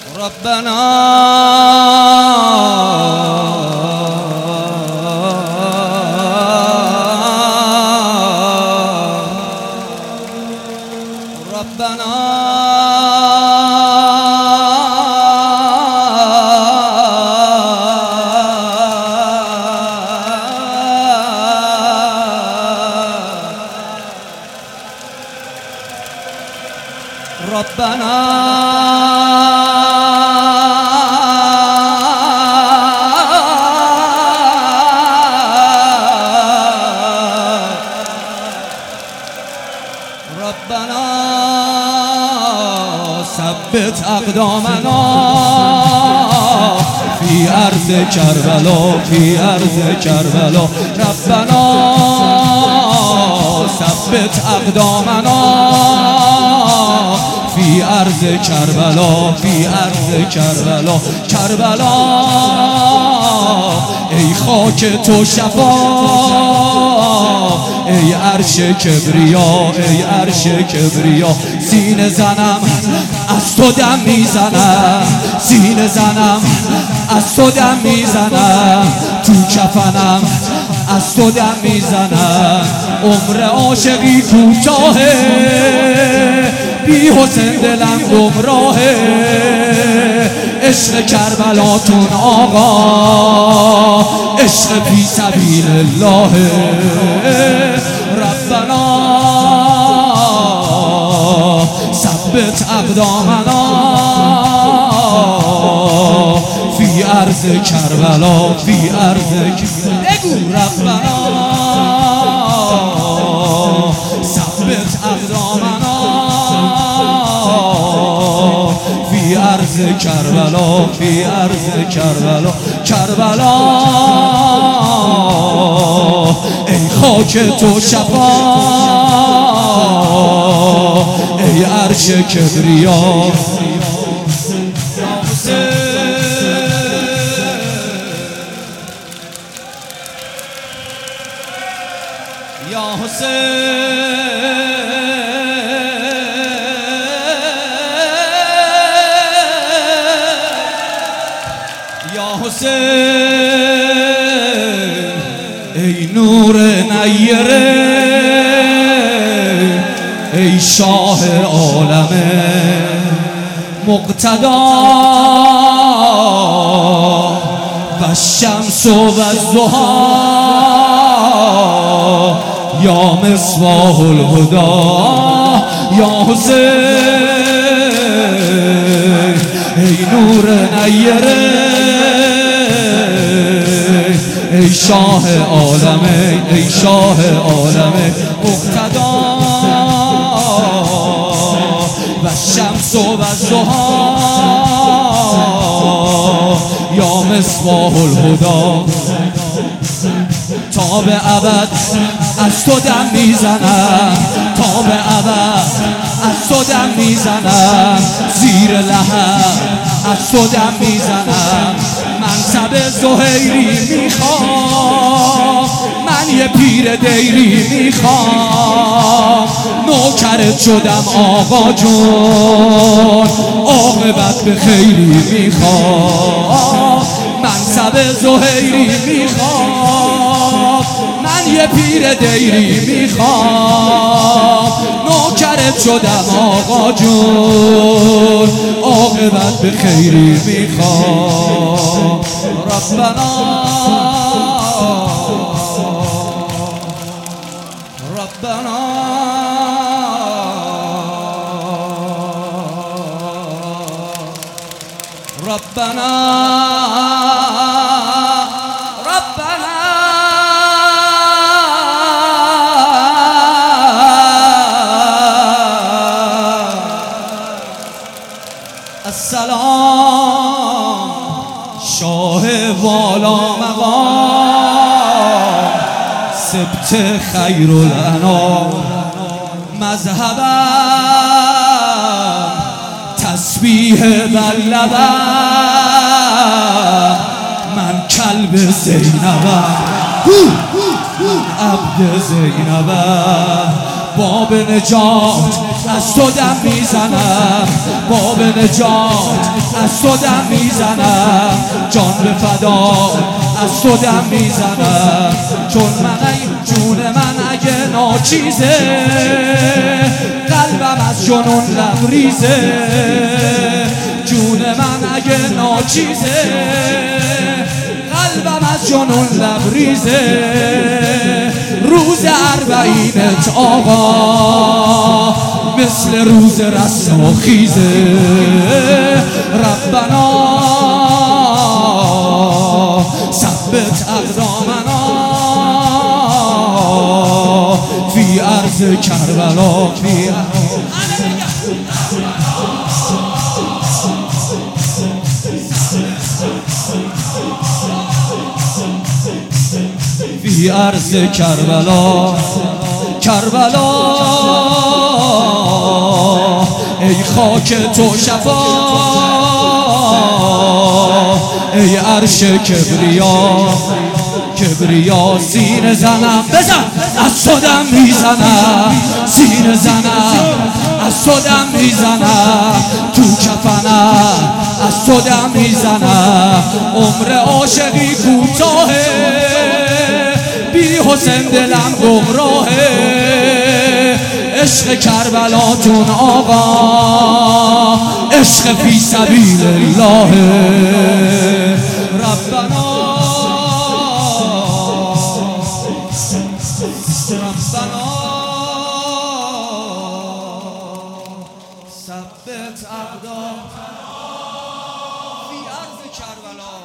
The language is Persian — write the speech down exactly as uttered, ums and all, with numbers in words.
ربنا ربنا ربنا ربنا ثبت أقدامنا في أرض کربلا في أرض کربلا ربنا ثبت أقدامنا في أرض کربلا في أرض کربلا کربلا ای خاک تو شفا ای عرش کبریا ای عرش کبریا سینه زنم از تو دم میزنم سینه زنم از تو دم میزنم تو کفنم از تو دم میزنم عمر عاشقی کوتاهه بی حسین دلم گمراهه عشق کربلاتون آقا عشق فی سبیل الله ربنا ثبت اقدامنا فی ارض کربلا فی ارض بگو ربنا ثبت اقدامنا فی ارض کربلا فی ارض کربلا کربلا ای خاک تو شفا ای عرش کبریا یا حسین یا حسین ای نور نیره ای شاه عالم مقتدا و الشمس و الضحی یا مصباح الهدی یا حسین ای نور نیره ای شاه عالم ای شاه عالم مقتدا و الشمس و الضحی یا مصباح الهدی تا به ابد از تو دم میزنم تا به ابد از تو دم میزنم زیر لحد از تو دم میزنم منصب زهیری میخوام من یه پیر دیری میخوام نوکرت شدم آقا جون عاقبت به خیری میخوام منصب زهیری میخوام من یه پیر دیری میخوام نوکرت شدم آقا جون عاقبت به خیری میخوام ربنا ربنا ربنا السلام شاه والا مقام سبت خیر الانام مذهبم تسبیح بر لبم من کلب زینبم عبد زینبم باب نجات از تو دم میزنم باب نجات از تو دم میزنم، جان به فدا از تو دم میزنم. چون من ای جون من اگه ناچیزه، قلبم از جنون لبریزه. جون من اگه ناچیزه، قلبم از جنون لبریزه. روز اربعینت آقا مثل روز رستاخیزه. ربنا ثبت اقدامنا فی ارض کربلا. فی فی ارض کربلا. کربلا ای خاک تو شفا، ای عرش کبریا. کبریا سینه زنم، بزن از تو دم میزنم. سینه زنم از تو دم میزنم. تو کفنم از تو دم میزنم. عمر عاشقی کوتاهه، بی حسین دلم گمراهه. عشق کربلاتون آقا عشق فی سبیل الله. ربنا ربنا ثبت اقدامنا فی ارض کربلا.